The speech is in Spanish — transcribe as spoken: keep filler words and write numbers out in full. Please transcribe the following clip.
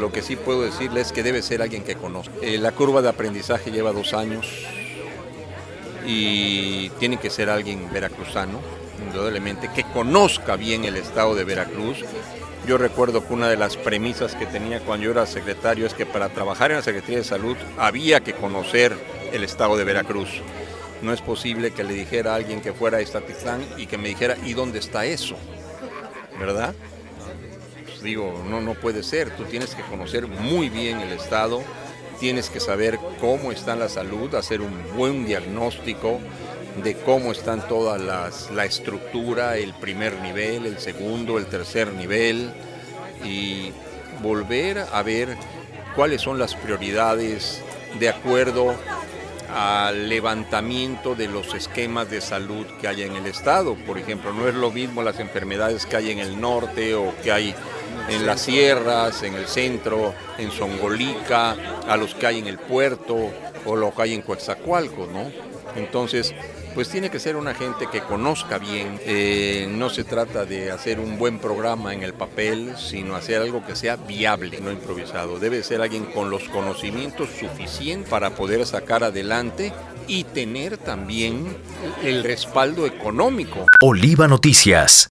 Lo que sí puedo decirle es que debe ser alguien que conozca. Eh, la curva de aprendizaje lleva dos años y tiene que ser alguien veracruzano, indudablemente, que conozca bien el estado de Veracruz. Yo recuerdo que una de las premisas que tenía cuando yo era secretario es que para trabajar en la Secretaría de Salud había que conocer el estado de Veracruz. No es posible que le dijera a alguien que fuera a Ixtaticlán y que me dijera, ¿y dónde está eso? ¿Verdad? Pues digo, no, no puede ser. Tú tienes que conocer muy bien el estado, tienes que saber cómo está la salud, hacer un buen diagnóstico de cómo están todas las, la estructura, el primer nivel, el segundo, el tercer nivel, y volver a ver cuáles son las prioridades de acuerdo al levantamiento de los esquemas de salud que hay en el estado. Por ejemplo, no es lo mismo las enfermedades que hay en el norte o que hay en las sierras, en el centro, en Zongolica, a los que hay en el puerto o lo que hay en Coatzacoalcos, ¿no? Entonces, pues tiene que ser una gente que conozca bien. Eh, no se trata de hacer un buen programa en el papel, sino hacer algo que sea viable, no improvisado. Debe ser alguien con los conocimientos suficientes para poder sacar adelante y tener también el respaldo económico. Oliva Noticias.